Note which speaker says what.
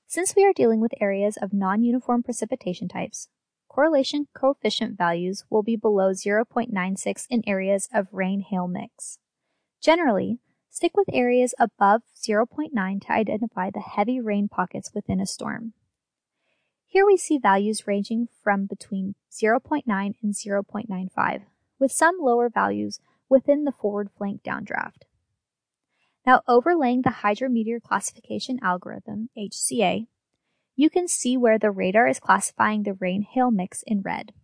Speaker 1: Since we are dealing with areas of non-uniform precipitation types, correlation coefficient values will be below 0.96 in areas of rain-hail mix. Generally, stick with areas above 0.9 to identify the heavy rain pockets within a storm. Here we see values ranging from between 0.9 and 0.95, with some lower values within the forward flank downdraft. Now, overlaying the hydrometeor classification algorithm, HCA, you can see where the radar is classifying the rain-hail mix in red.